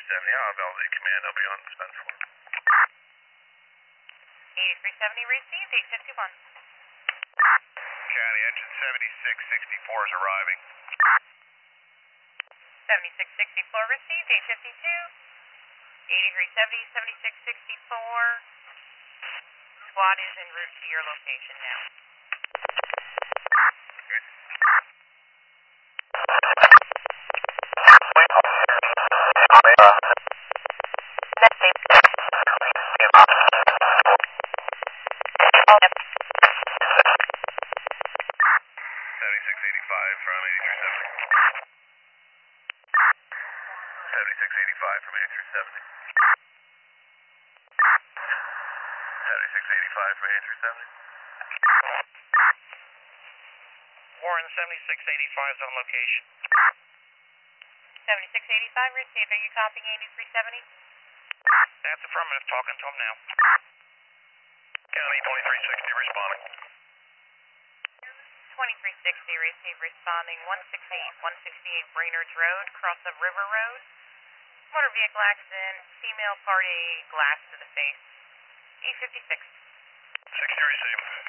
I'll have LZ Command. I'll be on Spencer. 8370 received, 851. County engine 7664 is arriving. 7664 received, 852. 8370, 7664. Squad is en route to your location now. Warren 7685 is on location. 7685 received, are you copying 8370? That's affirmative, talking to him now. County 2360 responding. 2360 received, responding 168 Brainerd's Road, cross of River Road. Motor vehicle accident, female party, glass to the face. 856. 60 received.